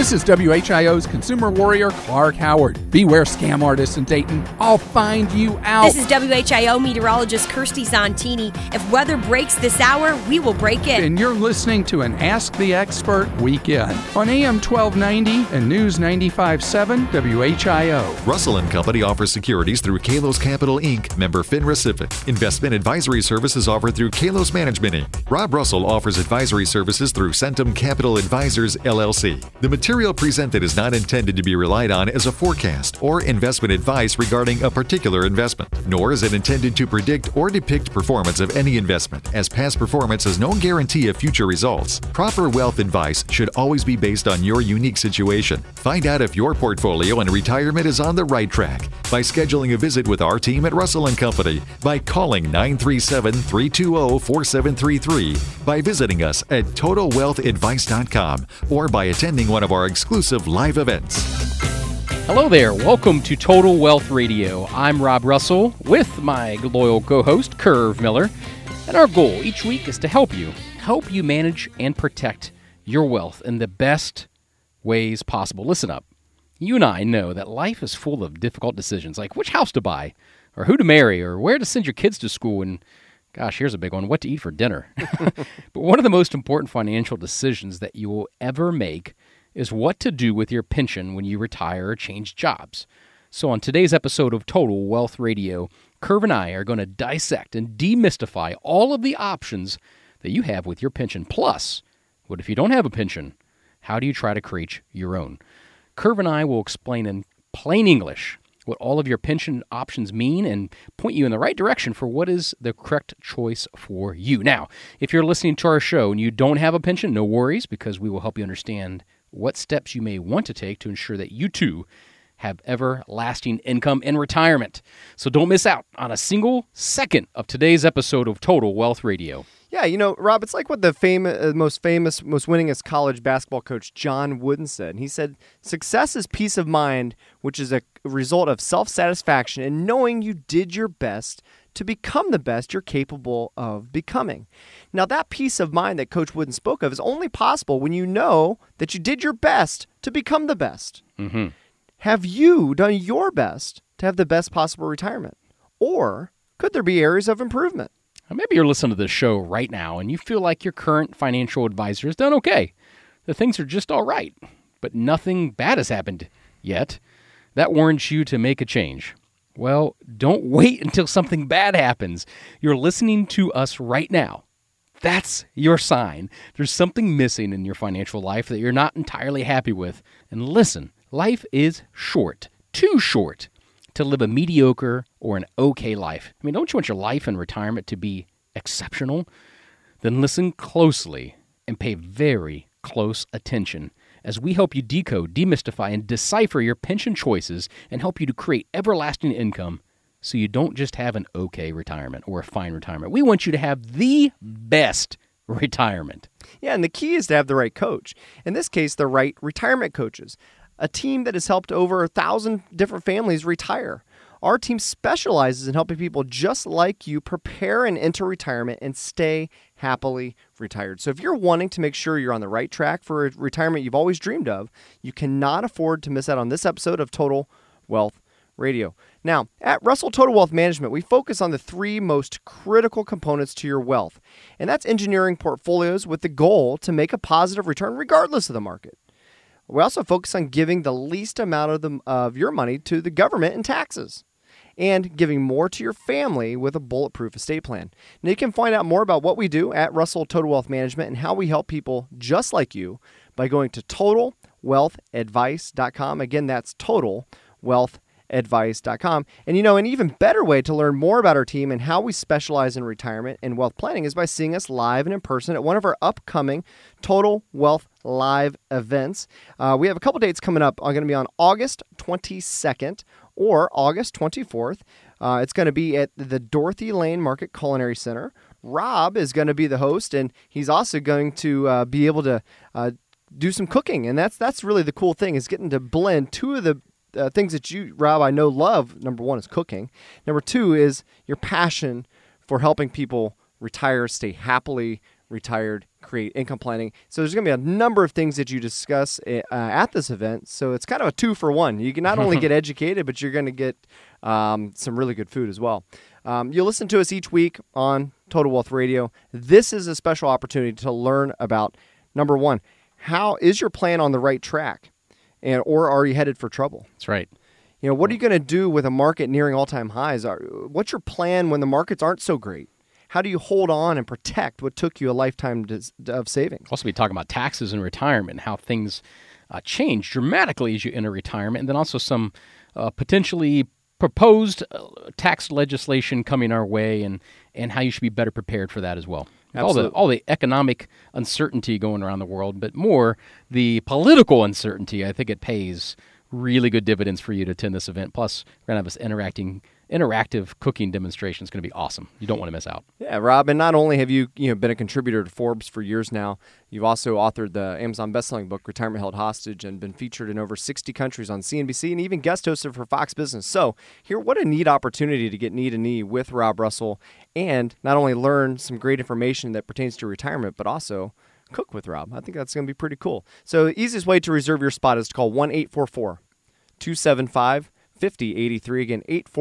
This is WHIO's consumer warrior, Clark Howard. Beware scam artists in Dayton. I'll find you out. This is WHIO meteorologist Kirsty Zontini. If weather breaks this hour, we will break it. And you're listening to an Ask the Expert weekend on AM 1290 and News 95.7 WHIO. Russell & Company offers securities through Kalos Capital, Inc., member FINRA SIPC. Investment advisory services offered through Kalos Management, Inc. Rob Russell offers advisory services through Centum Capital Advisors, LLC. The material presented is not intended to be relied on as a forecast or investment advice regarding a particular investment, nor is it intended to predict or depict performance of any investment, as past performance is no guarantee of future results. Proper wealth advice should always be based on your unique situation. Find out if your portfolio and retirement is on the right track by scheduling a visit with our team at Russell & Company, by calling 937-320-4733, by visiting us at TotalWealthAdvice.com, or by attending one of our exclusive live events. Hello there. Welcome to Total Wealth Radio. I'm Rob Russell with my loyal co-host, Curve Miller. And our goal each week is to help you manage and protect your wealth in the best ways possible. Listen up. You and I know that life is full of difficult decisions, like which house to buy, or who to marry, or where to send your kids to school, and gosh, here's a big one, what to eat for dinner. But one of the most important financial decisions that you will ever make is what to do with your pension when you retire or change jobs. So on today's episode of Total Wealth Radio, Curve and I are going to dissect and demystify all of the options that you have with your pension. Plus, what if you don't have a pension? How do you try to create your own? Curve and I will explain in plain English what all of your pension options mean and point you in the right direction for what is the correct choice for you. Now, if you're listening to our show and you don't have a pension, no worries, because we will help you understand what steps you may want to take to ensure that you too have everlasting income in retirement. So don't miss out on a single second of today's episode of Total Wealth Radio. Yeah, you know, Rob, it's like what the most winningest college basketball coach John Wooden said. And he said, success is peace of mind, which is a result of self-satisfaction and knowing you did your best to become the best you're capable of becoming. Now, that peace of mind that Coach Wooden spoke of is only possible when you know that you did your best to become the best. Mm-hmm. Have you done your best to have the best possible retirement? Or could there be areas of improvement? Maybe you're listening to this show right now and you feel like your current financial advisor has done okay. The things are just all right, but nothing bad has happened yet. That warrants you to make a change. Well, don't wait until something bad happens. You're listening to us right now. That's your sign. There's something missing in your financial life that you're not entirely happy with. And listen, life is short, too short, to live a mediocre or an okay life. I mean, don't you want your life and retirement to be exceptional? Then listen closely and pay very close attention as we help you decode, demystify, and decipher your pension choices and help you to create everlasting income so you don't just have an okay retirement or a fine retirement. We want you to have the best retirement. Yeah, and the key is to have the right coach. In this case, the right retirement coaches. A team that has helped over 1,000 different families retire. Our team specializes in helping people just like you prepare and enter retirement and stay happily retired. So if you're wanting to make sure you're on the right track for a retirement you've always dreamed of, you cannot afford to miss out on this episode of Total Wealth Radio. Now, at Russell Total Wealth Management, we focus on the three most critical components to your wealth, and that's engineering portfolios with the goal to make a positive return regardless of the market. We also focus on giving the least amount of your money to the government in taxes and giving more to your family with a bulletproof estate plan. Now, you can find out more about what we do at Russell Total Wealth Management and how we help people just like you by going to TotalWealthAdvice.com. Again, that's TotalWealthAdvice.com. And an even better way to learn more about our team and how we specialize in retirement and wealth planning is by seeing us live and in person at one of our upcoming Total Wealth Live events. We have a couple dates coming up. I'm going to be on August 22nd or August 24th. It's going to be at the Dorothy Lane Market Culinary Center. Rob is going to be the host, and he's also going to be able to do some cooking. And that's really the cool thing, is getting to blend two of the things that you, Rob, I know love. Number one is cooking. Number two is your passion for helping people retire, stay happily retired, create income planning. So there's going to be a number of things that you discuss at this event. So it's kind of a 2-for-1. You can not only get educated, but you're going to get some really good food as well. You'll listen to us each week on Total Wealth Radio. This is a special opportunity to learn about, number one, how is your plan on the right track, or are you headed for trouble? That's right. What are you going to do with a market nearing all-time highs? What's your plan when the markets aren't so great? How do you hold on and protect what took you a lifetime of savings? Also, be talking about taxes and retirement, how things change dramatically as you enter retirement, and then also some potentially proposed tax legislation coming our way, and how you should be better prepared for that as well. All the economic uncertainty going around the world, but more the political uncertainty. I think it pays really good dividends for you to attend this event. Plus, we're going to have this interactive cooking demonstration. It's going to be awesome. You don't want to miss out. Yeah, Rob, and not only have you been a contributor to Forbes for years now, you've also authored the Amazon bestselling book, Retirement Held Hostage, and been featured in over 60 countries on CNBC and even guest hosted for Fox Business. So what a neat opportunity to get knee to knee with Rob Russell and not only learn some great information that pertains to retirement, but also cook with Rob. I think that's going to be pretty cool. So the easiest way to reserve your spot is to call 1-844-275-5083. Again,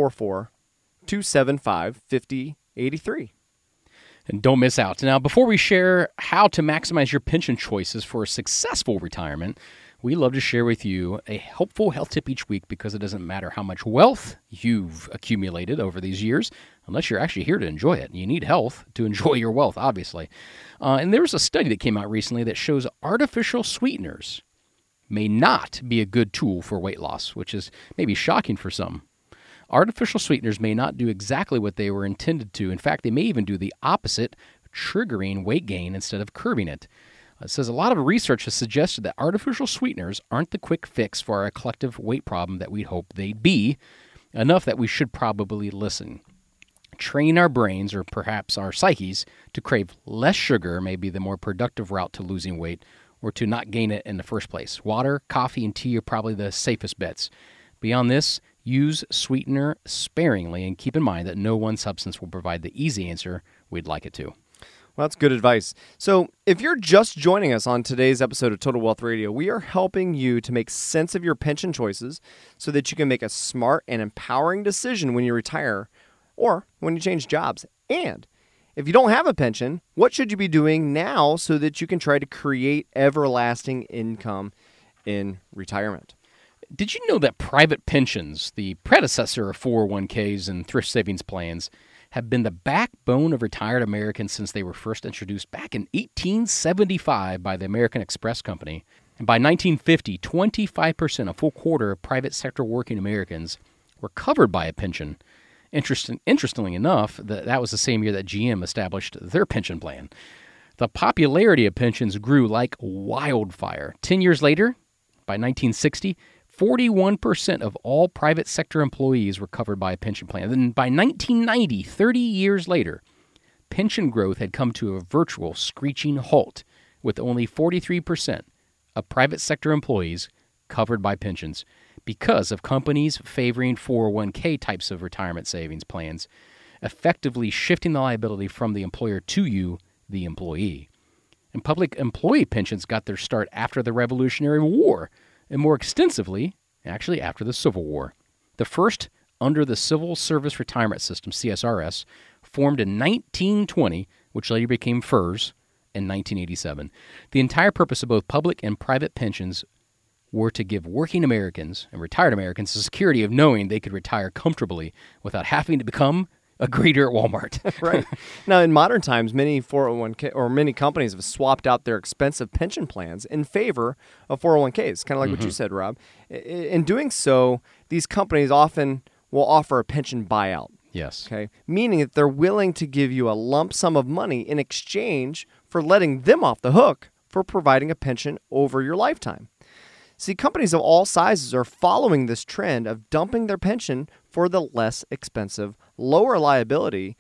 844-275-5083. And don't miss out. Now, before we share how to maximize your pension choices for a successful retirement, we love to share with you a helpful health tip each week, because it doesn't matter how much wealth you've accumulated over these years, unless you're actually here to enjoy it. You need health to enjoy your wealth, obviously. And there was a study that came out recently that shows artificial sweeteners may not be a good tool for weight loss, which is maybe shocking for some. Artificial sweeteners may not do exactly what they were intended to. In fact, they may even do the opposite, triggering weight gain instead of curbing it. It says a lot of research has suggested that artificial sweeteners aren't the quick fix for our collective weight problem that we'd hope they'd be, enough that we should probably listen. Train our brains, or perhaps our psyches, to crave less sugar may be the more productive route to losing weight, or to not gain it in the first place. Water, coffee, and tea are probably the safest bets. Beyond this, use sweetener sparingly, and keep in mind that no one substance will provide the easy answer we'd like it to. Well, that's good advice. So if you're just joining us on today's episode of Total Wealth Radio, we are helping you to make sense of your pension choices so that you can make a smart and empowering decision when you retire or when you change jobs. And if you don't have a pension, what should you be doing now so that you can try to create everlasting income in retirement? Did you know that private pensions, the predecessor of 401ks and thrift savings plans, have been the backbone of retired Americans since they were first introduced back in 1875 by the American Express Company? And by 1950, 25%, a full quarter of private sector working Americans, were covered by a pension. Interestingly enough, that was the same year that GM established their pension plan. The popularity of pensions grew like wildfire. 10 years later, by 1960, 41% of all private sector employees were covered by a pension plan. Then by 1990, 30 years later, pension growth had come to a virtual screeching halt, with only 43% of private sector employees covered by pensions because of companies favoring 401k types of retirement savings plans, effectively shifting the liability from the employer to you, the employee. And public employee pensions got their start after the Revolutionary War, and more extensively, actually after the Civil War. The first under the Civil Service Retirement System, CSRS, formed in 1920, which later became FERS in 1987. The entire purpose of both public and private pensions were to give working Americans and retired Americans the security of knowing they could retire comfortably without having to become a greeter at Walmart. Right. Now, in modern times, many 401k or many companies have swapped out their expensive pension plans in favor of 401ks, kind of like what you said, Rob. In doing so, these companies often will offer a pension buyout. Yes. Okay. Meaning that they're willing to give you a lump sum of money in exchange for letting them off the hook for providing a pension over your lifetime. See, companies of all sizes are following this trend of dumping their pension for the less expensive, lower liability,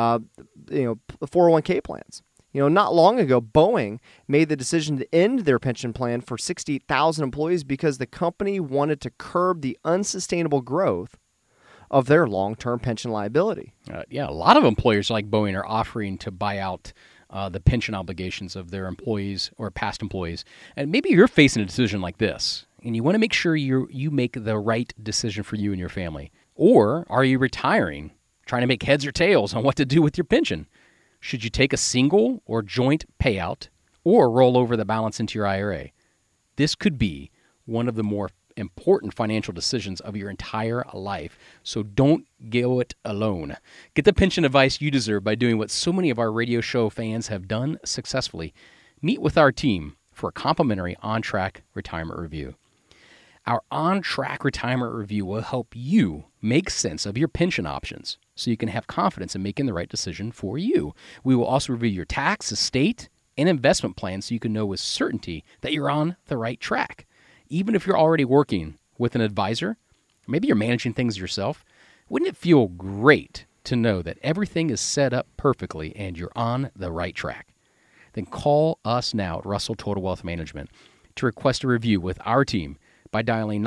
401k plans. Not long ago, Boeing made the decision to end their pension plan for 60,000 employees because the company wanted to curb the unsustainable growth of their long-term pension liability. A lot of employers like Boeing are offering to buy out the pension obligations of their employees or past employees. And maybe you're facing a decision like this, and you want to make sure you make the right decision for you and your family. Or are you retiring, trying to make heads or tails on what to do with your pension? Should you take a single or joint payout or roll over the balance into your IRA? This could be one of the more important financial decisions of your entire life. So don't go it alone. Get the pension advice you deserve by doing what so many of our radio show fans have done successfully. Meet with our team for a complimentary On-Track Retirement Review. Our On-Track Retirement Review will help you make sense of your pension options so you can have confidence in making the right decision for you. We will also review your tax, estate, and investment plans so you can know with certainty that you're on the right track. Even if you're already working with an advisor, maybe you're managing things yourself, wouldn't it feel great to know that everything is set up perfectly and you're on the right track? Then call us now at Russell Total Wealth Management to request a review with our team by dialing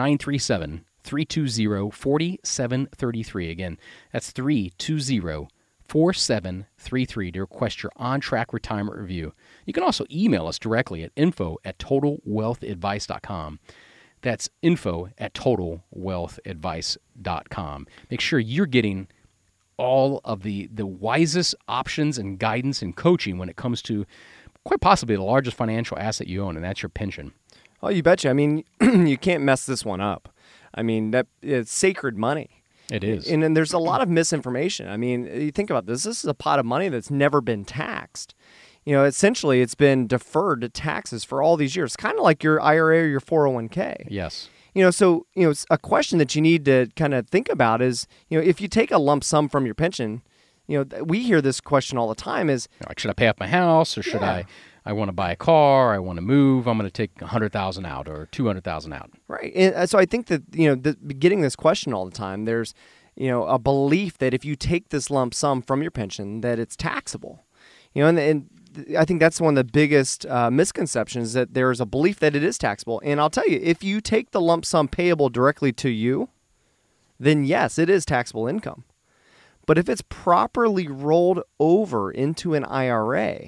937-320-4733. Again, that's 320-4733 to request your On-Track Retirement Review. You can also email us directly at info@totalwealthadvice.com. That's info@totalwealthadvice.com. Make sure you're getting all of the wisest options and guidance and coaching when it comes to quite possibly the largest financial asset you own, and that's your pension. Oh, you betcha. I mean, you can't mess this one up. I mean, it's sacred money. It is. And then there's a lot of misinformation. I mean, you think about this. This is a pot of money that's never been taxed. Essentially, it's been deferred to taxes for all these years, kind of like your IRA or your 401k. Yes. So a question that you need to kind of think about is, if you take a lump sum from your pension, we hear this question all the time is, like, should I pay off my house or should I want to buy a car, I want to move, I'm going to take $100,000 out or $200,000 out. Right. And so I think that, getting this question all the time, there's, a belief that if you take this lump sum from your pension, that it's taxable. And I think that's one of the biggest misconceptions, that there is a belief that it is taxable. And I'll tell you, if you take the lump sum payable directly to you, then yes, it is taxable income. But if it's properly rolled over into an IRA,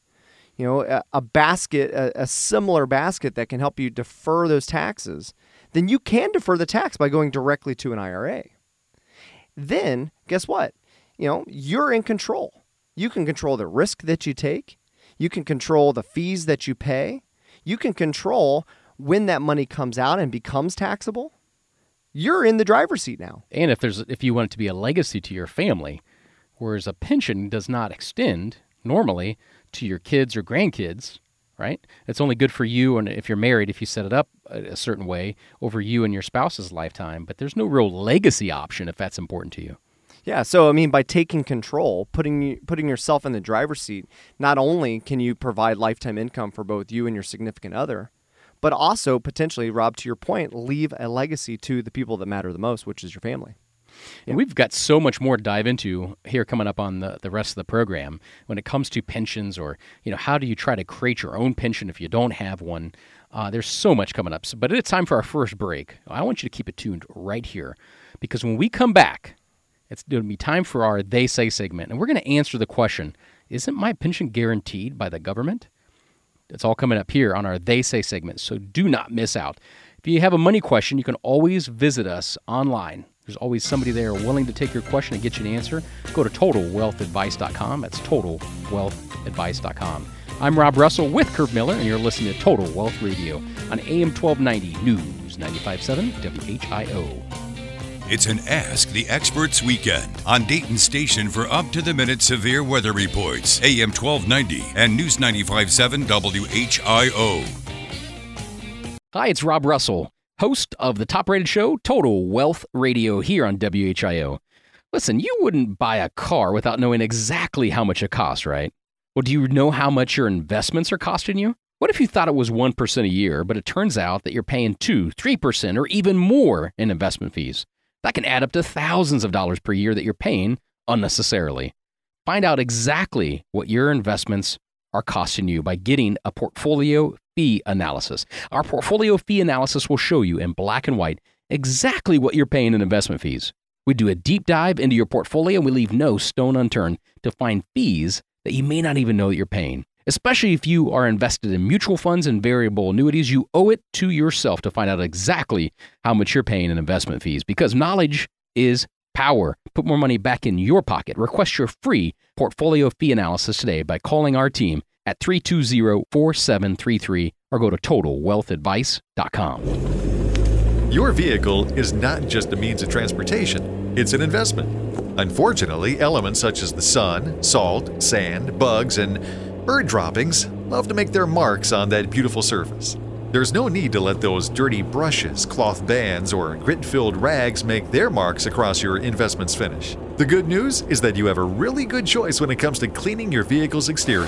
a basket, a similar basket that can help you defer those taxes, then you can defer the tax by going directly to an IRA. Then, guess what? You're in control. You can control the risk that you take. You can control the fees that you pay. You can control when that money comes out and becomes taxable. You're in the driver's seat now. And if you want it to be a legacy to your family, whereas a pension does not extend normally to your kids or grandkids, right? It's only good for you, and if you're married, if you set it up a certain way over you and your spouse's lifetime, but there's no real legacy option if that's important to you. Yeah, so I mean, by taking control, putting yourself in the driver's seat, not only can you provide lifetime income for both you and your significant other, but also potentially, Rob, to your point, leave a legacy to the people that matter the most, which is your family. And we've got so much more to dive into here coming up on the rest of the program when it comes to pensions, or how do you try to create your own pension if you don't have one. There's so much coming up. But it's time for our first break. I want you to keep it tuned right here, because when we come back, it's going to be time for our They Say segment, and we're going to answer the question, isn't my pension guaranteed by the government? It's all coming up here on our They Say segment, so do not miss out. If you have a money question, you can always visit us online. There's always somebody there willing to take your question and get you an answer. Go to TotalWealthAdvice.com. That's TotalWealthAdvice.com. I'm Rob Russell with Curve Miller, and you're listening to Total Wealth Radio on AM 1290 News 95.7 WHIO. It's an Ask the Experts weekend on Dayton's station for up-to-the-minute severe weather reports, AM 1290 and News 95.7 WHIO. Hi, it's Rob Russell, host of the top-rated show, Total Wealth Radio, here on WHIO. Listen, you wouldn't buy a car without knowing exactly how much it costs, right? Well, do you know how much your investments are costing you? What if you thought it was 1% a year, but it turns out that you're paying 2%, 3%, or even more in investment fees? That can add up to thousands of dollars per year that you're paying unnecessarily. Find out exactly what your investments are costing you by getting a portfolio fee analysis. Our portfolio fee analysis will show you in black and white exactly what you're paying in investment fees. We do a deep dive into your portfolio, and we leave no stone unturned to find fees that you may not even know that you're paying. Especially if you are invested in mutual funds and variable annuities, you owe it to yourself to find out exactly how much you're paying in investment fees, because knowledge is power. Put more money back in your pocket. Request your free portfolio fee analysis today by calling our team at 320-4733 or go to TotalWealthAdvice.com. Your vehicle is not just a means of transportation, it's an investment. Unfortunately, elements such as the sun, salt, sand, bugs, and bird droppings love to make their marks on that beautiful surface. There's no need to let those dirty brushes, cloth bands, or grit-filled rags make their marks across your investment's finish. The good news is that you have a really good choice when it comes to cleaning your vehicle's exterior.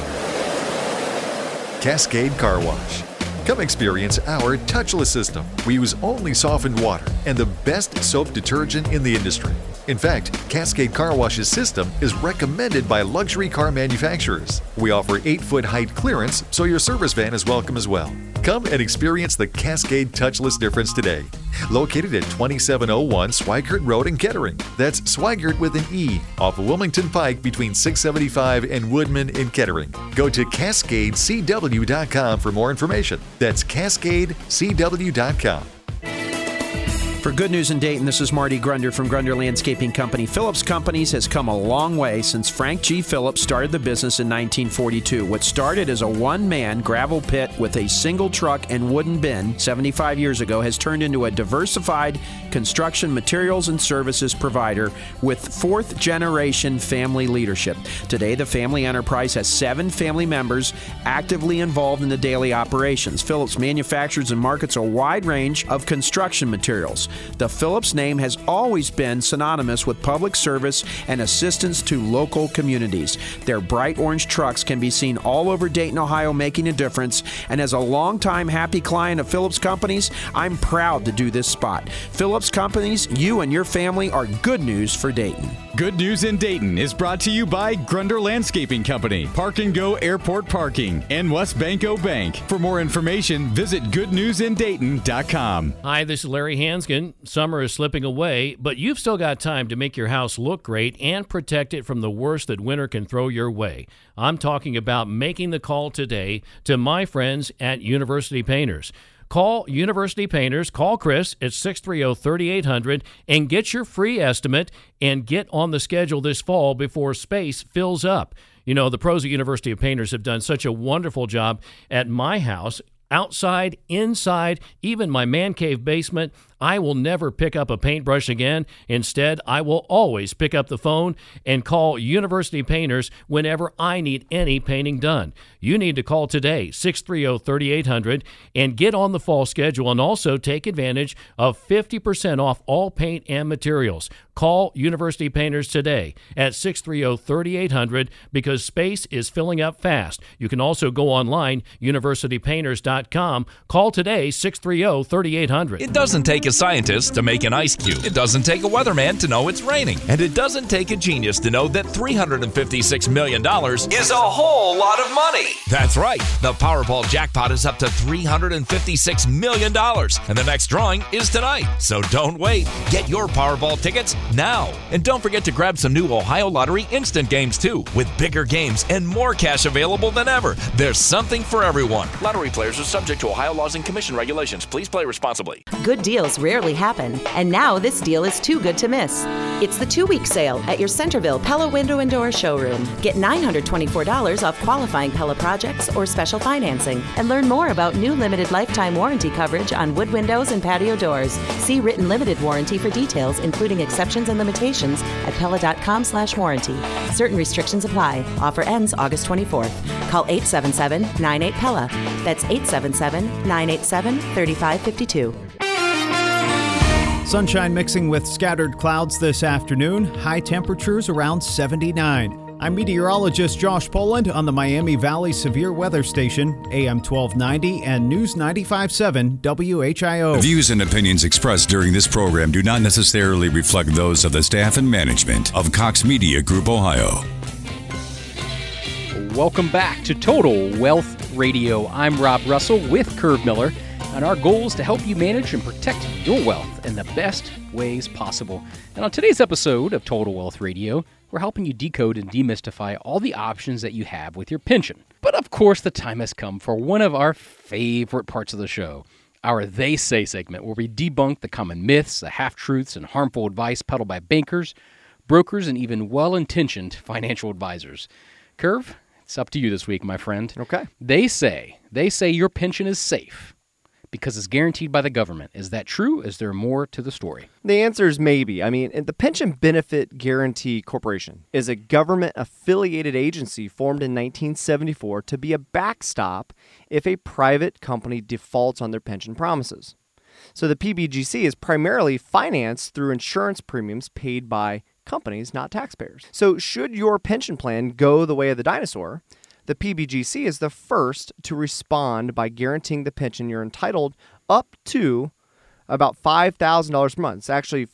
Cascade Car Wash. Come experience our touchless system. We use only softened water and the best soap detergent in the industry. In fact, Cascade Car Wash's system is recommended by luxury car manufacturers. We offer 8-foot height clearance, so your service van is welcome as well. Come and experience the Cascade touchless difference today. Located at 2701 Swigert Road in Kettering. That's Swigert with an E, off of Wilmington Pike between 675 and Woodman in Kettering. Go to CascadeCW.com for more information. That's CascadeCW.com. For Good News in Dayton, this is Marty Grunder from Grunder Landscaping Company. Phillips Companies has come a long way since Frank G. Phillips started the business in 1942. What started as a one-man gravel pit with a single truck and wooden bin 75 years ago has turned into a diversified construction materials and services provider with fourth-generation family leadership. Today, the family enterprise has 7 family members actively involved in the daily operations. Phillips manufactures and markets a wide range of construction materials. The Phillips name has always been synonymous with public service and assistance to local communities. Their bright orange trucks can be seen all over Dayton, Ohio, making a difference. And as a longtime happy client of Phillips Companies, I'm proud to do this spot. Phillips Companies, you and your family are good news for Dayton. Good News in Dayton is brought to you by Grunder Landscaping Company, Park and Go Airport Parking, and West Banco Bank. For more information, visit goodnewsindayton.com. Hi, this is Larry Hanskin. Summer is slipping away, but you've still got time to make your house look great and protect it from the worst that winter can throw your way. I'm talking about making the call today to my friends at University Painters. Call University Painters, call Chris at 630-3800 and get your free estimate and get on the schedule this fall before space fills up. You know, the pros at University of Painters have done such a wonderful job at my house, outside, inside, even my man cave basement. I will never pick up a paintbrush again. Instead, I will always pick up the phone and call University Painters whenever I need any painting done. You need to call today, 630-3800, and get on the fall schedule and also take advantage of 50% off all paint and materials. Call University Painters today at 630-3800 because space is filling up fast. You can also go online, universitypainters.com. Call today, 630-3800. It doesn't take a scientist to make an ice cube. It doesn't take a weatherman to know it's raining. And it doesn't take a genius to know that $356 million is a whole lot of money. That's right. The Powerball jackpot is up to $356 million. And the next drawing is tonight. So don't wait. Get your Powerball tickets now. And don't forget to grab some new Ohio Lottery instant games too, with bigger games and more cash available than ever. There's something for everyone. Lottery players are subject to Ohio laws and commission regulations. Please play responsibly. Good deals rarely happen, and now this deal is too good to miss. It's the 2-week sale at your Centerville Pella Window and Door showroom. Get $924 off qualifying Pella projects or special financing, and learn more about new limited lifetime warranty coverage on wood windows and patio doors. See written limited warranty for details, including exceptions and limitations at Pella.com/warranty. Certain restrictions apply. Offer ends August 24th. Call 877-98-PELLA. That's 877-987-3552. Sunshine mixing with scattered clouds this afternoon. High temperatures around 79. I'm meteorologist Josh Poland on the Miami Valley Severe Weather Station, AM 1290 and News 95.7 WHIO. The views and opinions expressed during this program do not necessarily reflect those of the staff and management of Cox Media Group Ohio. Welcome back to Total Wealth Radio. I'm Rob Russell with Curve Miller, and our goal is to help you manage and protect your wealth in the best ways possible. And on today's episode of Total Wealth Radio, We're helping you decode and demystify all the options that you have with your pension. But of course, the time has come for one of our favorite parts of the show, our They Say segment, where we debunk the common myths, the half-truths, and harmful advice peddled by bankers, brokers, and even well-intentioned financial advisors. Curve, it's up to you this week, my friend. Okay. They say your pension is safe because it's guaranteed by the government. Is that true? Is there more to the story? The answer is maybe. I mean, the Pension Benefit Guaranty Corporation is a government-affiliated agency formed in 1974 to be a backstop if a private company defaults on their pension promises. So the PBGC is primarily financed through insurance premiums paid by companies, not taxpayers. So should your pension plan go the way of the dinosaur, the PBGC is the first to respond by guaranteeing the pension you're entitled up to about $5,000 per month. It's actually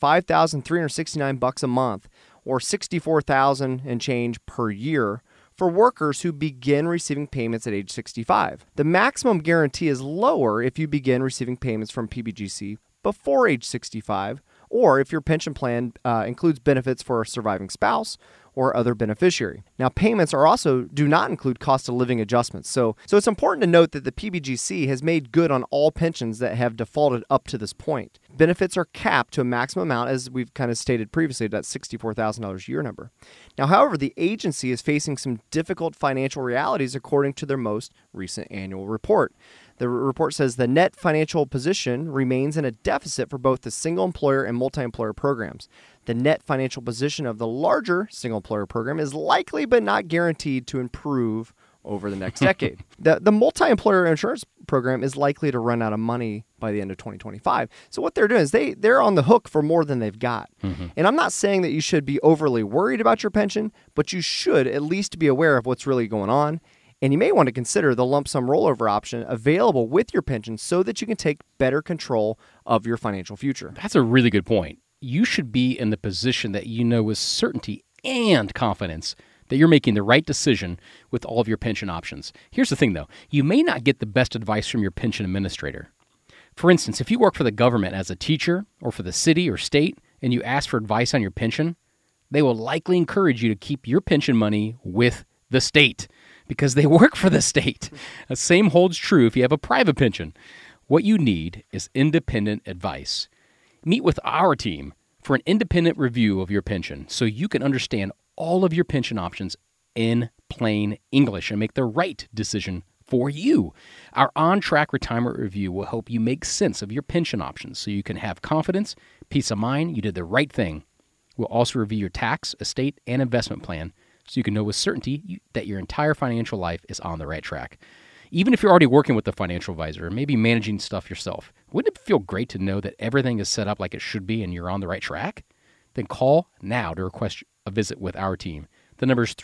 $5,369 a month, or $64,000 and change per year for workers who begin receiving payments at age 65. The maximum guarantee is lower if you begin receiving payments from PBGC before age 65, or if your pension plan includes benefits for a surviving spouse or other beneficiary. Now, payments do not include cost of living adjustments. So it's important to note that the PBGC has made good on all pensions that have defaulted up to this point. Benefits are capped to a maximum amount, as we've kind of stated previously, that $64,000 a year number. Now, however, the agency is facing some difficult financial realities according to their most recent annual report. The report says the net financial position remains in a deficit for both the single employer and multi-employer programs. The net financial position of the larger single employer program is likely but not guaranteed to improve over the next decade. The multi-employer insurance program is likely to run out of money by the end of 2025. So what they're doing is they're on the hook for more than they've got. Mm-hmm. And I'm not saying that you should be overly worried about your pension, but you should at least be aware of what's really going on. And you may want to consider the lump sum rollover option available with your pension so that you can take better control of your financial future. That's a really good point. You should be in the position that you know with certainty and confidence that you're making the right decision with all of your pension options. Here's the thing, though. You may not get the best advice from your pension administrator. For instance, if you work for the government as a teacher or for the city or state and you ask for advice on your pension, they will likely encourage you to keep your pension money with the state because they work for the state. The same holds true if you have a private pension. What you need is independent advice. Meet with our team for an independent review of your pension so you can understand all of your pension options in plain English and make the right decision for you. Our on-track retirement review will help you make sense of your pension options so you can have confidence, peace of mind, you did the right thing. We'll also review your tax, estate, and investment plan so you can know with certainty that your entire financial life is on the right track. Even if you're already working with a financial advisor or maybe managing stuff yourself, wouldn't it feel great to know that everything is set up like it should be and you're on the right track? Then call now to request a visit with our team. The number is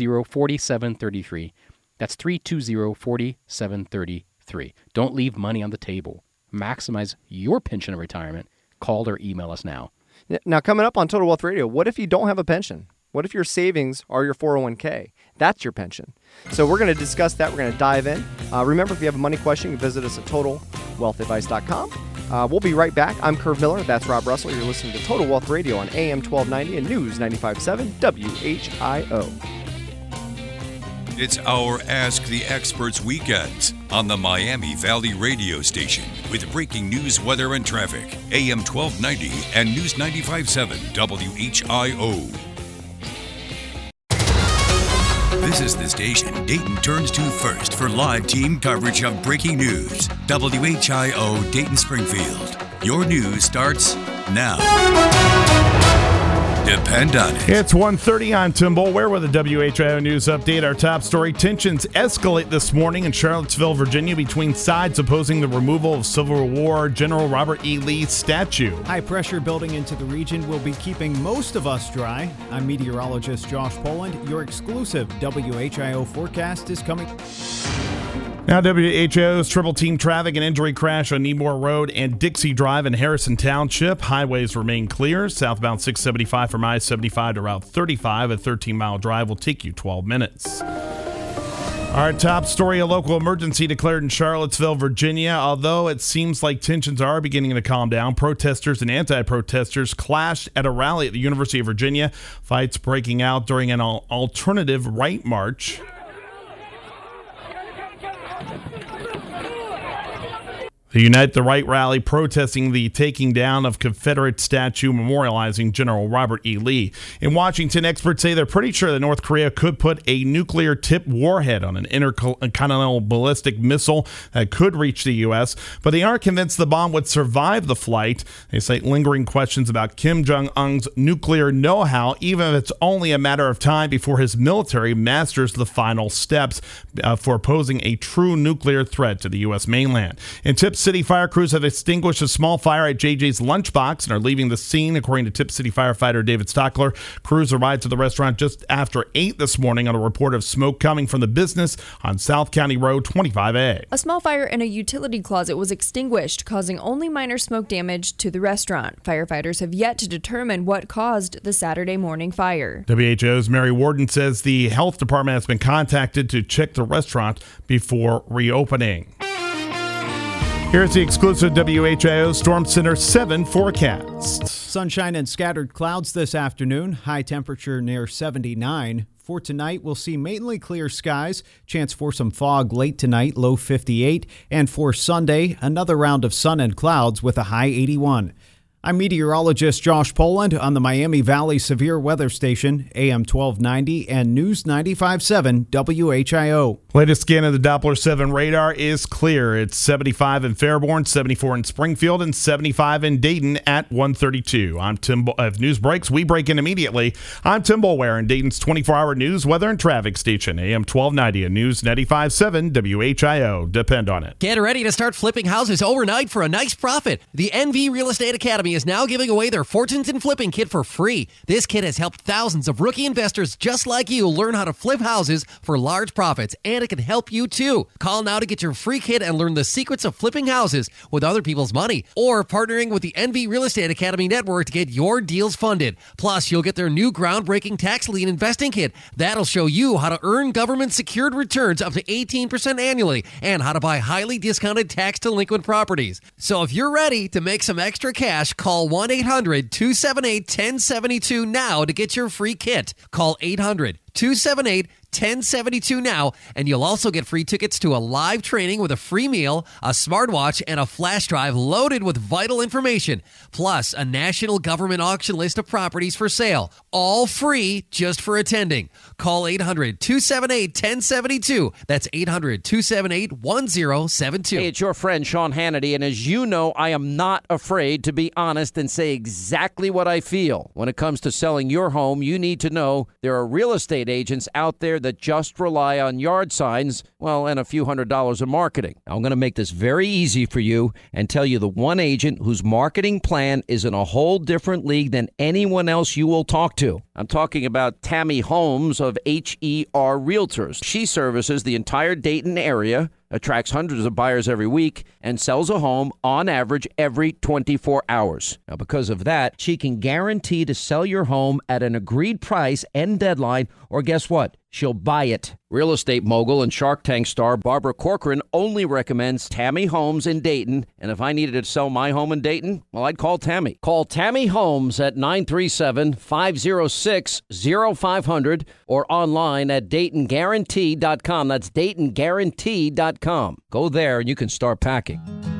320-4733. That's 320-4733. Don't leave money on the table. Maximize your pension in retirement. Call or email us now. Now, coming up on Total Wealth Radio, what if you don't have a pension? What if your savings are your 401k? That's your pension. So we're going to discuss that. We're going to dive in. Remember, if you have a money question, you can visit us at TotalWealthAdvice.com. We'll be right back. I'm Curve Miller. That's Rob Russell. You're listening to Total Wealth Radio on AM 1290 and News 95.7 WHIO. It's our Ask the Experts weekends on the Miami Valley radio station with breaking news, weather, and traffic. AM 1290 and News 95.7 WHIO. This is the station Dayton turns to first for live team coverage of breaking news. WHIO Dayton Springfield. Your news starts now. Depend on it. It's 1:30 on Tim Boulware with a WHIO News update. Our top story, tensions escalate this morning in Charlottesville, Virginia between sides opposing the removal of Civil War General Robert E. Lee's statue. High pressure building into the region will be keeping most of us dry. I'm meteorologist Josh Poland. Your exclusive WHIO forecast is coming. Now, WHO's triple team traffic and injury crash on Needmore Road and Dixie Drive in Harrison Township. Highways remain clear. Southbound 675 from I-75 to Route 35. A 13-mile drive will take you 12 minutes. Our top story, a local emergency declared in Charlottesville, Virginia. Although it seems like tensions are beginning to calm down, protesters and anti-protesters clashed at a rally at the University of Virginia. Fights breaking out during an alternative right march. The Unite the Right rally protesting the taking down of Confederate statue memorializing General Robert E. Lee. In Washington, experts say they're pretty sure that North Korea could put a nuclear-tipped warhead on an intercontinental ballistic missile that could reach the U.S., but they aren't convinced the bomb would survive the flight. They cite lingering questions about Kim Jong-un's nuclear know-how, even if it's only a matter of time before his military masters the final steps for posing a true nuclear threat to the U.S. mainland. In Tips City, fire crews have extinguished a small fire at JJ's Lunchbox and are leaving the scene, according to Tip City firefighter David Stockler. Crews arrived to the restaurant just after 8 this morning on a report of smoke coming from the business on South County Road 25A. A small fire in a utility closet was extinguished, causing only minor smoke damage to the restaurant. Firefighters have yet to determine what caused the Saturday morning fire. WHO's Mary Warden says the health department has been contacted to check the restaurant before reopening. Here's the exclusive WHIO Storm Center 7 forecast. Sunshine and scattered clouds this afternoon. High temperature near 79. For tonight, we'll see mainly clear skies. Chance for some fog late tonight, low 58. And for Sunday, another round of sun and clouds with a high 81. I'm meteorologist Josh Poland on the Miami Valley Severe Weather Station, AM 1290 and News 95.7 WHIO. Latest scan of the Doppler 7 radar is clear. It's 75 in Fairborn, 74 in Springfield, and 75 in Dayton at 132. I'm Tim. If news breaks, we break in immediately. I'm Tim Boulware in Dayton's 24-hour news, weather, and traffic station, AM 1290 and News 95.7 WHIO. Depend on it. Get ready to start flipping houses overnight for a nice profit. The NV Real Estate Academy is now giving away their Fortunes in Flipping kit for free. This kit has helped thousands of rookie investors just like you learn how to flip houses for large profits, and it can help you too. Call now to get your free kit and learn the secrets of flipping houses with other people's money, or partnering with the NV Real Estate Academy Network to get your deals funded. Plus, you'll get their new groundbreaking tax lien investing kit. That'll show you how to earn government-secured returns up to 18% annually and how to buy highly discounted tax-delinquent properties. So if you're ready to make some extra cash, call 1-800-278-1072 now to get your free kit. Call 800-278-1072 now, and you'll also get free tickets to a live training with a free meal, a smartwatch, and a flash drive loaded with vital information, plus a national government auction list of properties for sale. All free just for attending. Call 800-278-1072. That's 800-278-1072. Hey, it's your friend Sean Hannity, and as you know, I am not afraid to be honest and say exactly what I feel. When it comes to selling your home, you need to know there are real estate agents out there that just rely on yard signs, well, and a few $100s of marketing. I'm going to make this very easy for you and tell you the one agent whose marketing plan is in a whole different league than anyone else you will talk to. I'm talking about Tammy Holmes of HER Realtors. She services the entire Dayton area, attracts hundreds of buyers every week, and sells a home on average every 24 hours. Now, because of that, she can guarantee to sell your home at an agreed price and deadline, or guess what? She'll buy it. Real estate mogul and Shark Tank star Barbara Corcoran only recommends Tammy Holmes in Dayton, and if I needed to sell my home in Dayton, well, I'd call Tammy. Call Tammy Holmes at 937-506-0500 or online at DaytonGuarantee.com. That's DaytonGuarantee.com. Go there and you can start packing.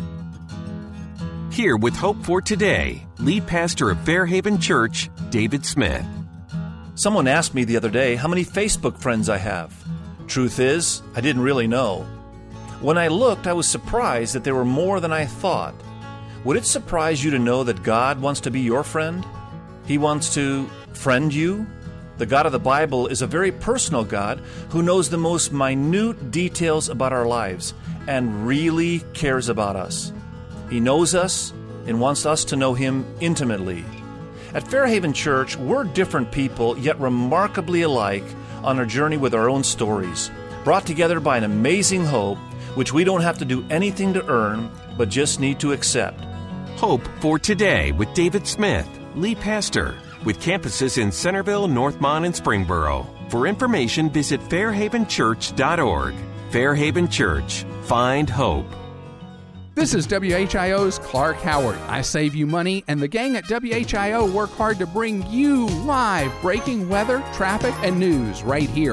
Here with Hope for Today, lead pastor of Fairhaven Church, David Smith. Someone asked me the other day how many Facebook friends I have. Truth is, I didn't really know. When I looked, I was surprised that there were more than I thought. Would it surprise you to know that God wants to be your friend? He wants to friend you? The God of the Bible is a very personal God who knows the most minute details about our lives and really cares about us. He knows us and wants us to know Him intimately. At Fairhaven Church, we're different people, yet remarkably alike on our journey with our own stories, brought together by an amazing hope, which we don't have to do anything to earn, but just need to accept. Hope for Today with David Smith, lead pastor. with campuses in Centerville, Northmont, and Springboro. For information, visit fairhavenchurch.org. Fairhaven Church. Find hope. This is WHIO's Clark Howard. I save you money, and the gang at WHIO work hard to bring you live breaking weather, traffic, and news right here.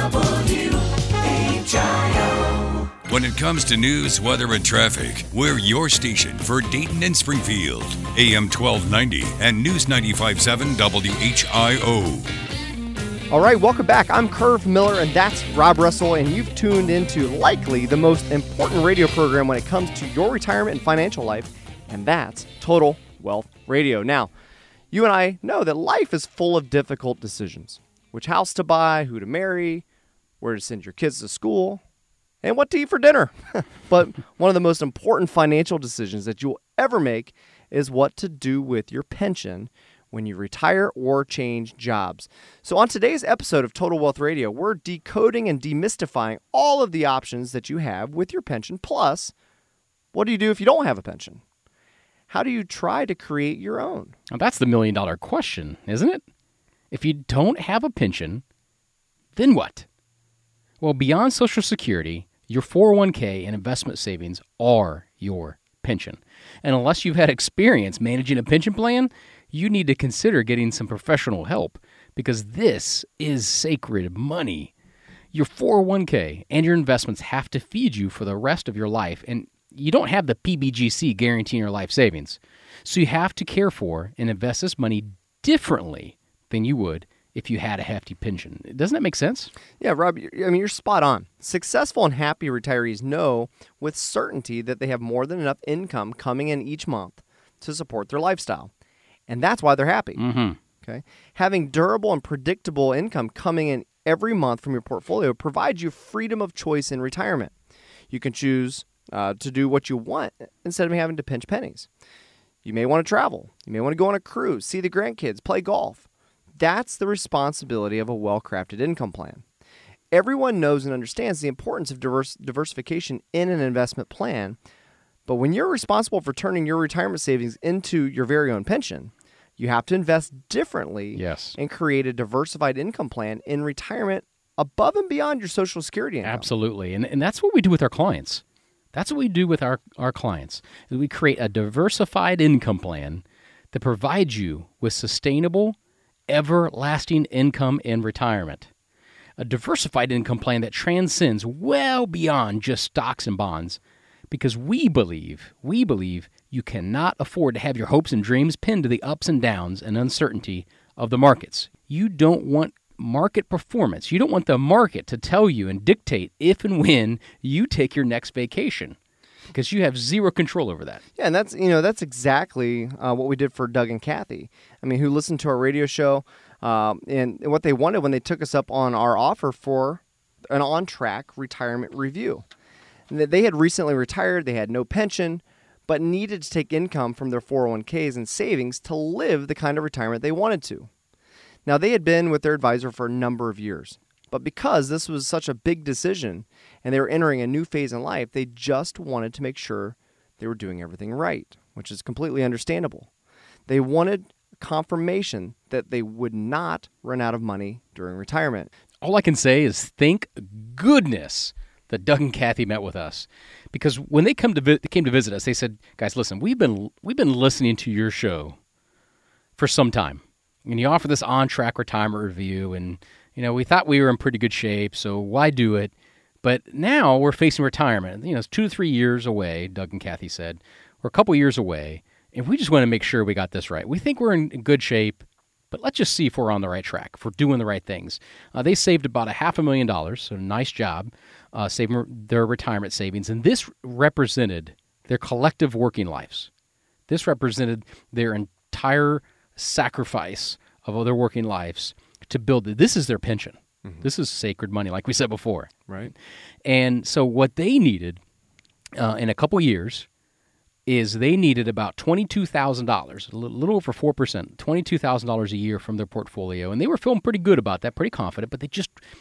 WHIO. When it comes to news, weather, and traffic, we're your station for Dayton and Springfield. AM 1290 and News 95.7 WHIO. All right, welcome back. I'm Curve Miller, and that's Rob Russell, and you've tuned into likely the most important radio program when it comes to your retirement and financial life, and that's Total Wealth Radio. Now, you and I know that life is full of difficult decisions. Which house to buy, who to marry, where to send your kids to school, and what to eat for dinner. But one of the most important financial decisions that you'll ever make is what to do with your pension when you retire or change jobs. So on today's episode of Total Wealth Radio, we're decoding and demystifying all of the options that you have with your pension. Plus, what do you do if you don't have a pension? How do you try to create your own? Now, that's the million-dollar question, isn't it? If you don't have a pension, then what? Well, beyond Social Security, your 401k and investment savings are your pension. And unless you've had experience managing a pension plan, you need to consider getting some professional help because this is sacred money. Your 401k and your investments have to feed you for the rest of your life, and you don't have the PBGC guaranteeing your life savings. So you have to care for and invest this money differently than you would if you had a hefty pension. Doesn't that make sense? Yeah, Rob, you're spot on. Successful and happy retirees know with certainty that they have more than enough income coming in each month to support their lifestyle. And that's why they're happy. Mm-hmm. Okay, having durable and predictable income coming in every month from your portfolio provides you freedom of choice in retirement. You can choose to do what you want instead of having to pinch pennies. You may want to travel. You may want to go on a cruise, see the grandkids, play golf. That's the responsibility of a well-crafted income plan. Everyone knows and understands the importance of diversification in an investment plan, but when you're responsible for turning your retirement savings into your very own pension, you have to invest differently and create a diversified income plan in retirement above and beyond your Social Security income. Absolutely. And that's what we do with our clients. That's what we do with our clients. Is we create a diversified income plan that provides you with sustainable, everlasting income in retirement. A diversified income plan that transcends well beyond just stocks and bonds, because we believe you cannot afford to have your hopes and dreams pinned to the ups and downs and uncertainty of the markets. You don't want market performance. You don't want the market to tell you and dictate if and when you take your next vacation, because you have zero control over that. Yeah, and that's exactly what we did for Doug and Kathy. Who listened to our radio show and what they wanted when they took us up on our offer for an on-track retirement review. They had recently retired, they had no pension, but needed to take income from their 401ks and savings to live the kind of retirement they wanted to. Now, they had been with their advisor for a number of years, but because this was such a big decision and they were entering a new phase in life, they just wanted to make sure they were doing everything right, which is completely understandable. They wanted confirmation that they would not run out of money during retirement. All I can say is thank goodness that Doug and Kathy met with us, because when they came to visit us, they said, "Guys, listen, we've been listening to your show for some time, and you offer this on-track retirement review, and we thought we were in pretty good shape, so why do it? But now we're facing retirement. It's 2 to 3 years away." Doug and Kathy said, "We're a couple years away, and we just want to make sure we got this right. We think we're in good shape, but let's just see if we're on the right track, if we're doing the right things." They saved about $500,000, so nice job saving their retirement savings. And this represented their collective working lives. This represented their entire sacrifice of their working lives to build it. This is their pension. Mm-hmm. This is sacred money, like we said before. Right. And so what they needed in a couple years is they needed about $22,000, a little over 4%, $22,000 a year from their portfolio. And they were feeling pretty good about that, pretty confident, but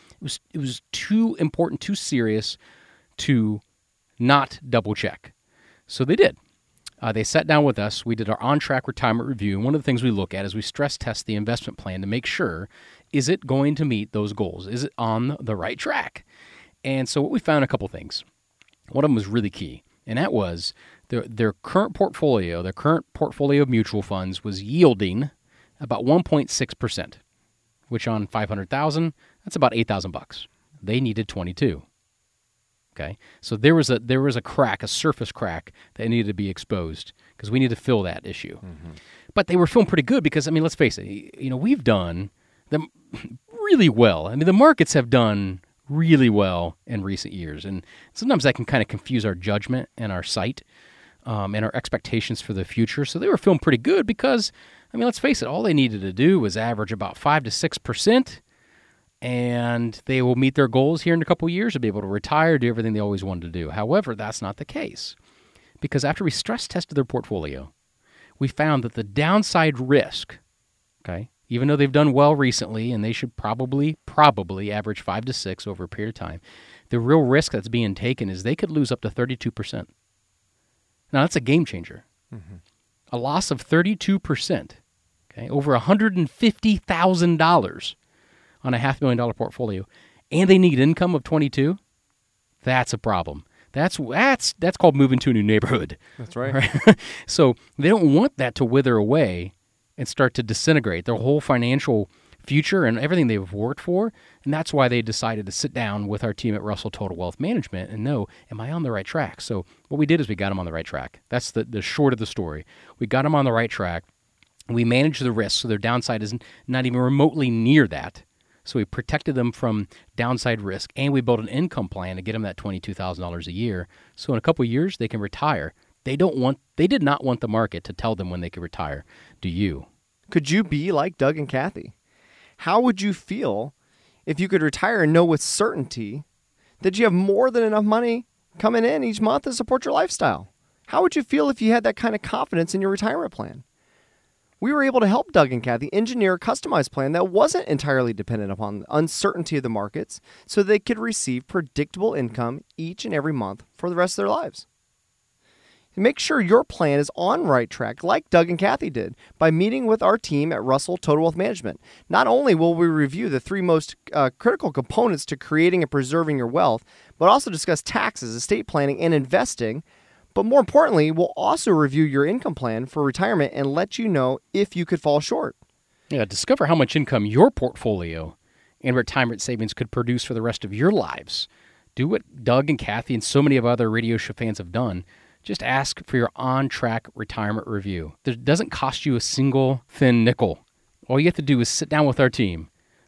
it was too important, too serious to not double check. So they did. They sat down with us. We did our on-track retirement review. And one of the things we look at is we stress test the investment plan to make sure, is it going to meet those goals? Is it on the right track? And so what we found, a couple things. One of them was really key, and that was their current portfolio of mutual funds was yielding about 1.6%, which on $500,000, that's about $8,000. They needed 22. Okay, so there was a crack, a surface crack that needed to be exposed because we need to fill that issue. Mm-hmm. But they were feeling pretty good because, I mean, let's face it, we've done them really well. I mean, the markets have done really well in recent years, and sometimes that can kind of confuse our judgment and our sight and our expectations for the future. So they were feeling pretty good because, I mean, let's face it, all they needed to do was average about 5 to 6%, and they will meet their goals here in a couple of years to be able to retire, do everything they always wanted to do. However, that's not the case, because after we stress tested their portfolio, we found that the downside risk, okay, even though they've done well recently and they should probably average 5 to 6 over a period of time, the real risk that's being taken is they could lose up to 32%. Now, that's a game changer. Mm-hmm. A loss of 32%, okay, over $150,000 on a $500,000 portfolio, and they need income of 22, that's a problem. That's called moving to a new neighborhood. That's right. Right? So they don't want that to wither away and start to disintegrate their whole financial future and everything they've worked for. And that's why they decided to sit down with our team at Russell Total Wealth Management and know, am I on the right track? So what we did is we got them on the right track. That's the short of the story. We got them on the right track. We managed the risk so their downside is not even remotely near that. So we protected them from downside risk, and we built an income plan to get them that $22,000 a year. So in a couple of years, they can retire. They did not want the market to tell them when they could retire. Do you? Could you be like Doug and Kathy? How would you feel if you could retire and know with certainty that you have more than enough money coming in each month to support your lifestyle? How would you feel if you had that kind of confidence in your retirement plan? We were able to help Doug and Kathy engineer a customized plan that wasn't entirely dependent upon the uncertainty of the markets so they could receive predictable income each and every month for the rest of their lives. Make sure your plan is on right track like Doug and Kathy did by meeting with our team at Russell Total Wealth Management. Not only will we review the 3 most critical components to creating and preserving your wealth, but also discuss taxes, estate planning, and investing. But more importantly, we'll also review your income plan for retirement and let you know if you could fall short. Yeah, discover how much income your portfolio and retirement savings could produce for the rest of your lives. Do what Doug and Kathy and so many of other radio show fans have done. Just ask for your on-track retirement review. It doesn't cost you a single thin nickel. All you have to do is sit down with our team,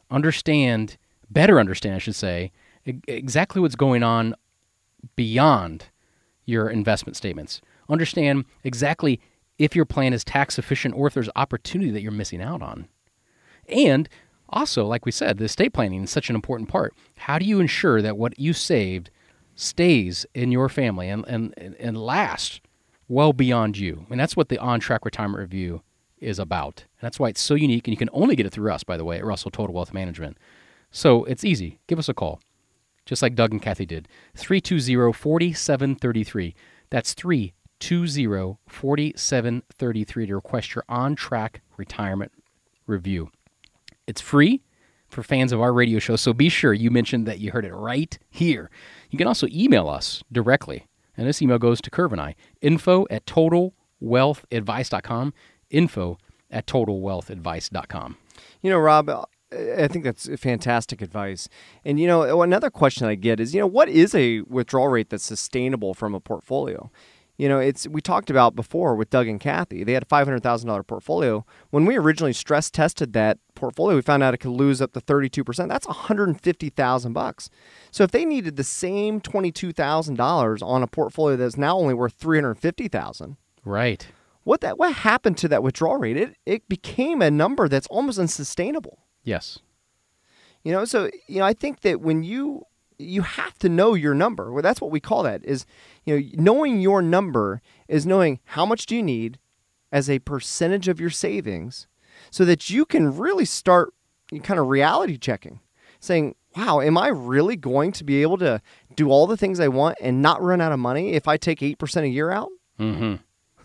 better understand, I should say, exactly what's going on beyond your investment statements. Understand exactly if your plan is tax efficient or if there's opportunity that you're missing out on. And also, like we said, the estate planning is such an important part. How do you ensure that what you saved stays in your family and lasts well beyond you? And that's what the On-Track Retirement Review is about. And that's why it's so unique, and you can only get it through us, by the way, at Russell Total Wealth Management. So it's easy. Give us a call, just like Doug and Kathy did. 320-4733. That's 320-4733 to request your On-Track Retirement Review. It's free for fans of our radio show, so be sure you mentioned that you heard it right here. You can also email us directly, and this email goes to Curve and I, info@totalwealthadvice.com, info@totalwealthadvice.com. You know, Rob, I think that's fantastic advice. And, you know, another question I get is, what is a withdrawal rate that's sustainable from a portfolio? You know, we talked about before with Doug and Kathy. They had a $500,000 portfolio. When we originally stress tested that portfolio, we found out it could lose up to 32%. That's $150,000. So if they needed the same $22,000 on a portfolio that's now only worth $350,000, right? What happened to that withdrawal rate? It became a number that's almost unsustainable. Yes. You know, so I think that when you have to know your number. Well, that's what we call that, is, knowing your number is knowing how much do you need as a percentage of your savings so that you can really start kind of reality checking, saying, wow, am I really going to be able to do all the things I want and not run out of money if I take 8% a year out? Mm-hmm.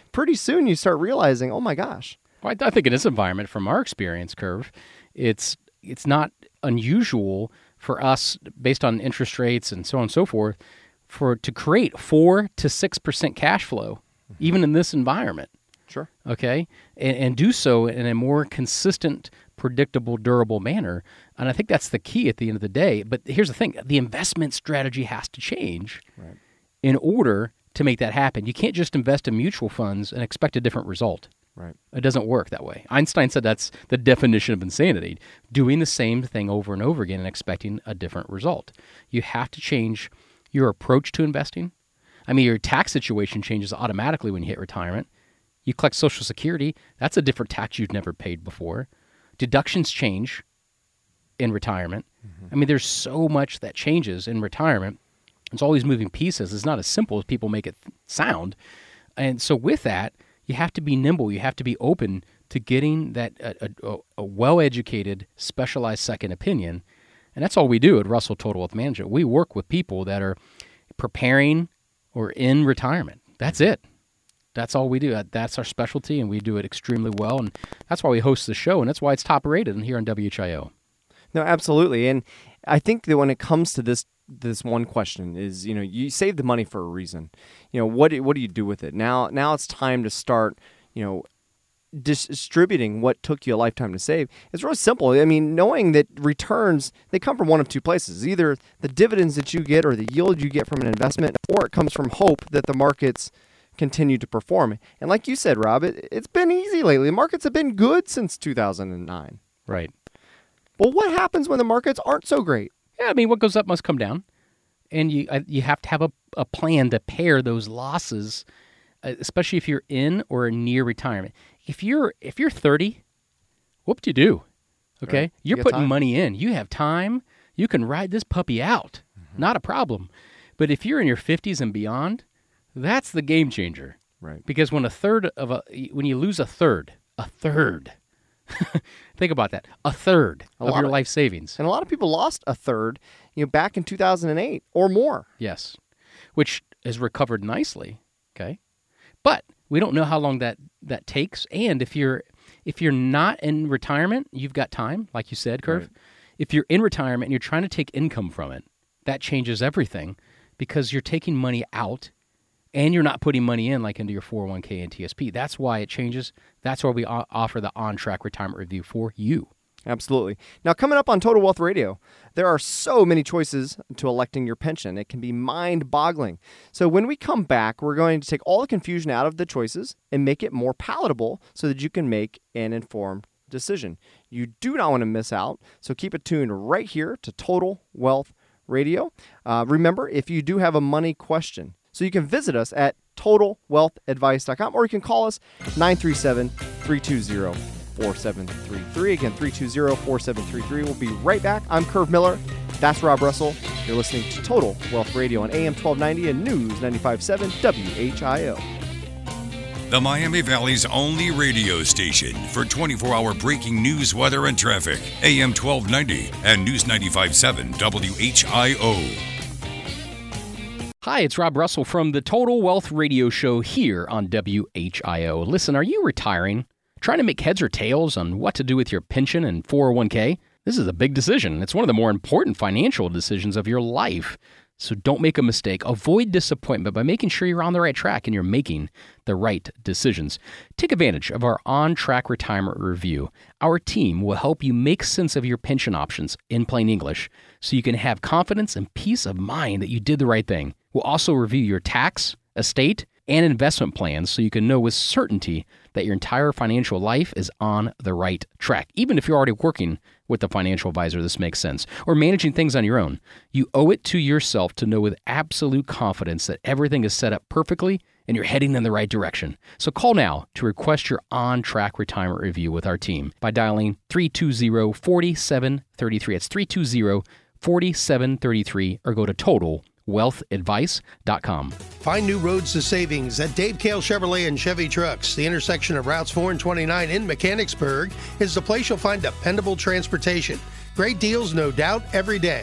pretty soon you start realizing, oh my gosh. Well, I think in this environment, from our experience, Curve, it's not unusual for us, based on interest rates and so on and so forth, to create 4 to 6% cash flow, even in this environment. Sure. Okay? And do so in a more consistent, predictable, durable manner. And I think that's the key at the end of the day. But here's the thing. The investment strategy has to change in order to make that happen. You can't just invest in mutual funds and expect a different result. Right. It doesn't work that way. Einstein said that's the definition of insanity, doing the same thing over and over again and expecting a different result. You have to change your approach to investing. I mean, your tax situation changes automatically when you hit retirement. You collect Social Security, that's a different tax you've never paid before. Deductions change in retirement. I mean, there's so much that changes in retirement. It's all these moving pieces. It's not as simple as people make it sound. And so with that, you have to be nimble. You have to be open to getting that a well-educated, specialized second opinion. And that's all we do at Russell Total Wealth Management. We work with people that are preparing or in retirement. That's it. That's all we do. That's our specialty, and we do it extremely well. And that's why we host the show, and that's why it's top rated here on WHIO. No, absolutely. And I think that when it comes to this one question is, you save the money for a reason. What do you do with it? Now it's time to start, distributing what took you a lifetime to save. It's really simple. I mean, knowing that returns, they come from one of two places. Either the dividends that you get or the yield you get from an investment, or it comes from hope that the markets continue to perform. And like you said, Rob, it's been easy lately. The markets have been good since 2009. Right. Well, what happens when the markets aren't so great? Yeah, I mean, what goes up must come down. And you have to have a plan to pair those losses, especially if you're in or near retirement. If you're 30, what do you do? Okay? Right. You're putting money in. You have time. You can ride this puppy out. Not a problem. But if you're in your 50s and beyond, that's the game changer. Right. Because when you lose a third, think about that, a third of your life savings. And a lot of people lost a third, back in 2008 or more. Yes, which has recovered nicely, okay? But we don't know how long that takes. And if you're not in retirement, you've got time, like you said, Curve. Right. If you're in retirement and you're trying to take income from it, that changes everything because you're taking money out and you're not putting money in like into your 401k and TSP. That's why it changes. That's why we offer the On-Track Retirement Review for you. Absolutely. Now, coming up on Total Wealth Radio, there are so many choices to electing your pension. It can be mind-boggling. So when we come back, we're going to take all the confusion out of the choices and make it more palatable so that you can make an informed decision. You do not want to miss out, so keep it tuned right here to Total Wealth Radio. Remember, if you do have a money question, so you can visit us at TotalWealthAdvice.com, or you can call us 937-320-4733. Again, 320-4733. We'll be right back. I'm Curve Miller. That's Rob Russell. You're listening to Total Wealth Radio on AM 1290 and News 95.7 WHIO. The Miami Valley's only radio station for 24-hour breaking news, weather, and traffic. AM 1290 and News 95.7 WHIO. Hi, it's Rob Russell from the Total Wealth Radio Show here on WHIO. Listen, are you retiring? Trying to make heads or tails on what to do with your pension and 401k? This is a big decision. It's one of the more important financial decisions of your life. So don't make a mistake. Avoid disappointment by making sure you're on the right track and you're making the right decisions. Take advantage of our On-Track Retirement Review. Our team will help you make sense of your pension options in plain English so you can have confidence and peace of mind that you did the right thing. We'll also review your tax, estate, and investment plans so you can know with certainty that your entire financial life is on the right track. Even if you're already working with a financial advisor, this makes sense, or managing things on your own. You owe it to yourself to know with absolute confidence that everything is set up perfectly and you're heading in the right direction. So call now to request your On-Track Retirement Review with our team by dialing 320-4733. It's 320-4733, or go to TotalWealthAdvice.com. Find new roads to savings at Dave Cale Chevrolet and Chevy Trucks. The intersection of Routes 4 and 29 in Mechanicsburg is the place you'll find dependable transportation. Great deals, no doubt, every day.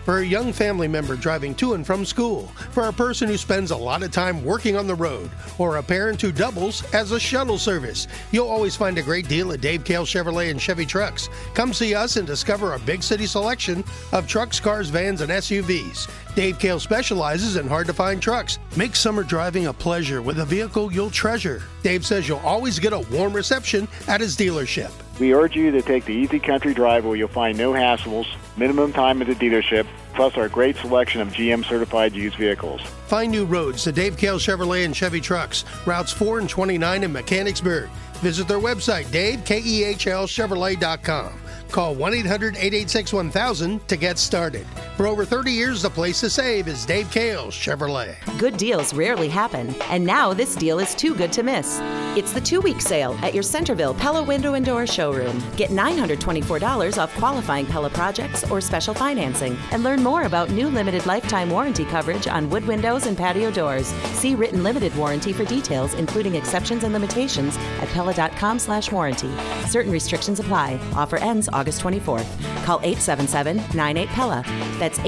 for a young family member driving to and from school, for a person who spends a lot of time working on the road, or a parent who doubles as a shuttle service. You'll always find a great deal at Dave Cale Chevrolet and Chevy Trucks. Come see us and discover a big city selection of trucks, cars, vans, and SUVs. Dave Cale specializes in hard-to-find trucks. Make summer driving a pleasure with a vehicle you'll treasure. Dave says you'll always get a warm reception at his dealership. We urge you to take the easy country drive where you'll find no hassles, minimum time at the dealership, plus our great selection of GM-certified used vehicles. Find new roads to Dave Cale Chevrolet and Chevy Trucks, routes 4 and 29 in Mechanicsburg. Visit their website, DaveKehlChevrolet.com. Call 1-800-886-1000 to get started. For over 30 years, the place to save is Dave Cale Chevrolet. Good deals rarely happen, and now this deal is too good to miss. It's the 2-week sale at your Centerville Pella Window and Door showroom. Get $924 off qualifying Pella projects or special financing, and learn more about new limited lifetime warranty coverage on wood windows and patio doors. See written limited warranty for details, including exceptions and limitations, at Pella.com/warranty. Certain restrictions apply. Offer ends August 24th. Call 877-98-PELLA. That's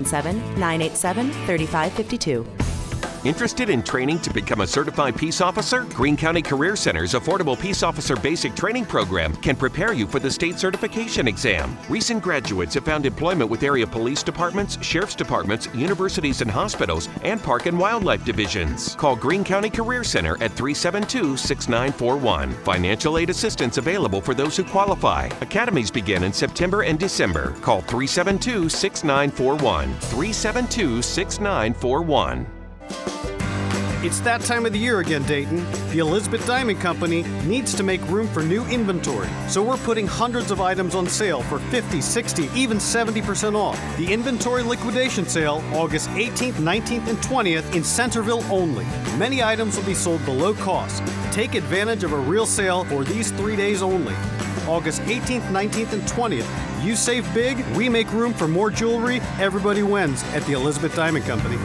877-987-3552. Interested in training to become a certified peace officer? Greene County Career Center's Affordable Peace Officer Basic Training Program can prepare you for the state certification exam. Recent graduates have found employment with area police departments, sheriff's departments, universities and hospitals, and park and wildlife divisions. Call Greene County Career Center at 372-6941. Financial aid assistance available for those who qualify. Academies begin in September and December. Call 372-6941. 372-6941. It's that time of the year again, Dayton. The Elizabeth Diamond Company needs to make room for new inventory, so we're putting hundreds of items on sale for 50, 60, even 70% off. The inventory liquidation sale, August 18th, 19th, and 20th in Centerville only. Many items will be sold below cost. Take advantage of a real sale for these 3 days only. August 18th, 19th, and 20th. You save big, we make room for more jewelry. Everybody wins at the Elizabeth Diamond Company.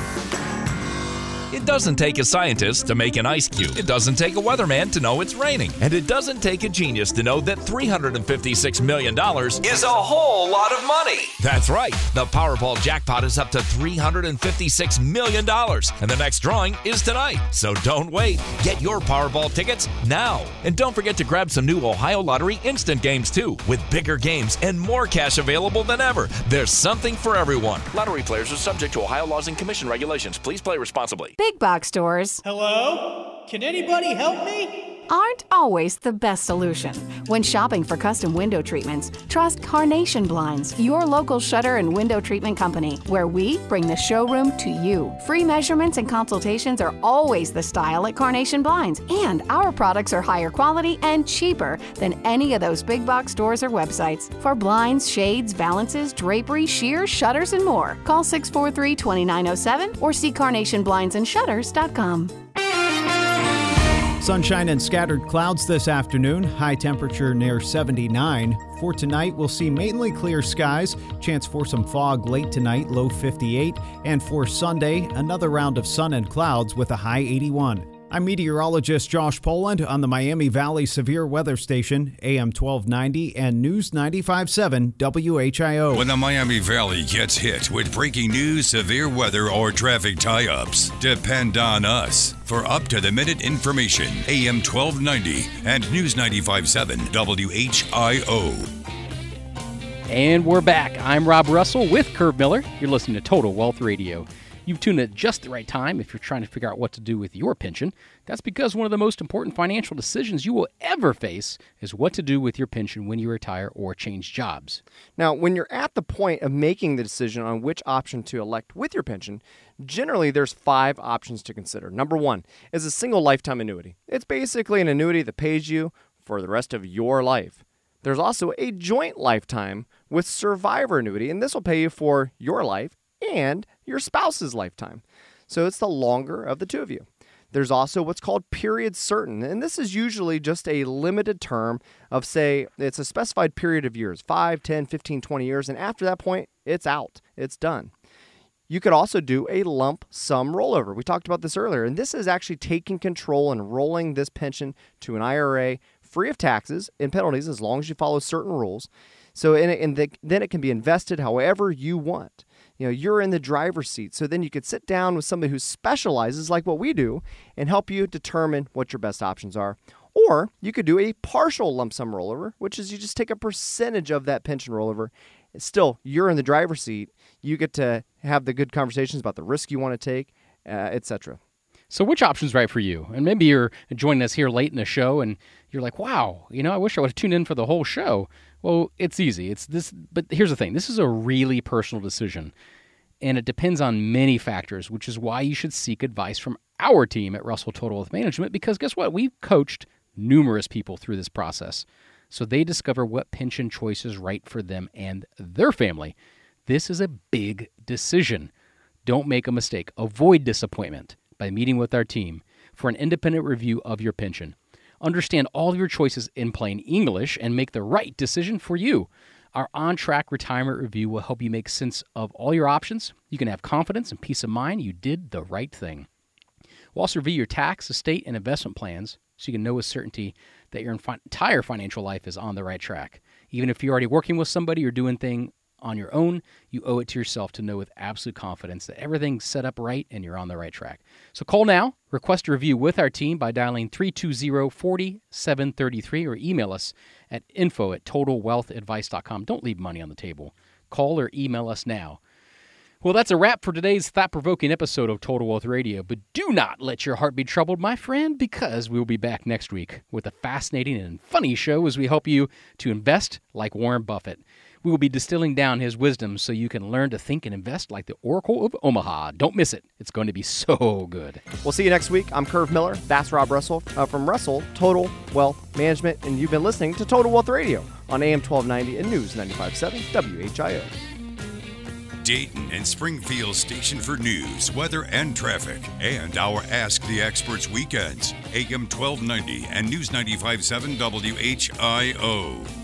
It doesn't take a scientist to make an ice cube. It doesn't take a weatherman to know it's raining. And it doesn't take a genius to know that $356 million is a whole lot of money. That's right. The Powerball jackpot is up to $356 million. And the next drawing is tonight. So don't wait. Get your Powerball tickets now. And don't forget to grab some new Ohio Lottery instant games too. With bigger games and more cash available than ever. There's something for everyone. Lottery players are subject to Ohio laws and commission regulations. Please play responsibly. Big box stores. Hello? Can anybody help me? Aren't always the best solution. When shopping for custom window treatments, trust Carnation Blinds, your local shutter and window treatment company, where we bring the showroom to you. Free measurements and consultations are always the style at Carnation Blinds, and our products are higher quality and cheaper than any of those big box stores or websites. For blinds, shades, valances, drapery, shears, shutters, and more, call 643-2907 or see carnationblindsandshutters.com. Sunshine and scattered clouds this afternoon, high temperature near 79. For tonight, we'll see mainly clear skies, chance for some fog late tonight, low 58. And for Sunday, another round of sun and clouds with a high 81. I'm meteorologist Josh Poland on the Miami Valley Severe Weather Station, AM 1290 and News 95.7 WHIO. When the Miami Valley gets hit with breaking news, severe weather, or traffic tie-ups, depend on us for up-to-the-minute information. AM 1290 and News 95.7 WHIO. And we're back. I'm Rob Russell with Curve Miller. You're listening to Total Wealth Radio. You've tuned in at just the right time if you're trying to figure out what to do with your pension. That's because one of the most important financial decisions you will ever face is what to do with your pension when you retire or change jobs. Now, when you're at the point of making the decision on which option to elect with your pension, generally there's 5 options to consider. Number 1 is a single lifetime annuity. It's basically an annuity that pays you for the rest of your life. There's also a joint lifetime with survivor annuity, and this will pay you for your life and your spouse's lifetime. So it's the longer of the two of you. There's also what's called period certain, and this is usually just a limited term of, say, it's a specified period of years, 5, 10, 15, 20 years, and after that point, it's out. It's done. You could also do a lump sum rollover. We talked about this earlier, and this is actually taking control and rolling this pension to an IRA free of taxes and penalties as long as you follow certain rules. So then it can be invested however you want. you're in the driver's seat. So then you could sit down with somebody who specializes like what we do and help you determine what your best options are. Or you could do a partial lump sum rollover, which is you just take a percentage of that pension rollover. Still, you're in the driver's seat. You get to have the good conversations about the risk you want to take, etc. So which option's right for you? And maybe you're joining us here late in the show and you're like, wow, I wish I would have tuned in for the whole show. Well, it's easy. It's this, but here's the thing. This is a really personal decision, and it depends on many factors, which is why you should seek advice from our team at Russell Total Wealth Management, because guess what? We've coached numerous people through this process, so they discover what pension choice is right for them and their family. This is a big decision. Don't make a mistake. Avoid disappointment by meeting with our team for an independent review of your pension. Understand all of your choices in plain English and make the right decision for you. Our on-track retirement review will help you make sense of all your options. You can have confidence and peace of mind you did the right thing. We'll also review your tax, estate, and investment plans so you can know with certainty that your entire financial life is on the right track. Even if you're already working with somebody or doing things on your own, you owe it to yourself to know with absolute confidence that everything's set up right and you're on the right track. So call now, request a review with our team by dialing 320-4733 or email us at info@totalwealthadvice.com. Don't leave money on the table. Call or email us now. Well, that's a wrap for today's thought-provoking episode of Total Wealth Radio, but do not let your heart be troubled, my friend, because we'll be back next week with a fascinating and funny show as we help you to invest like Warren Buffett. We will be distilling down his wisdom so you can learn to think and invest like the Oracle of Omaha. Don't miss it. It's going to be so good. We'll see you next week. I'm Curve Miller. That's Rob Russell from Russell Total Wealth Management, and you've been listening to Total Wealth Radio on AM 1290 and News 95.7 WHIO. Dayton and Springfield's station for news, weather, and traffic, and our Ask the Experts weekends, AM 1290 and News 95.7 WHIO.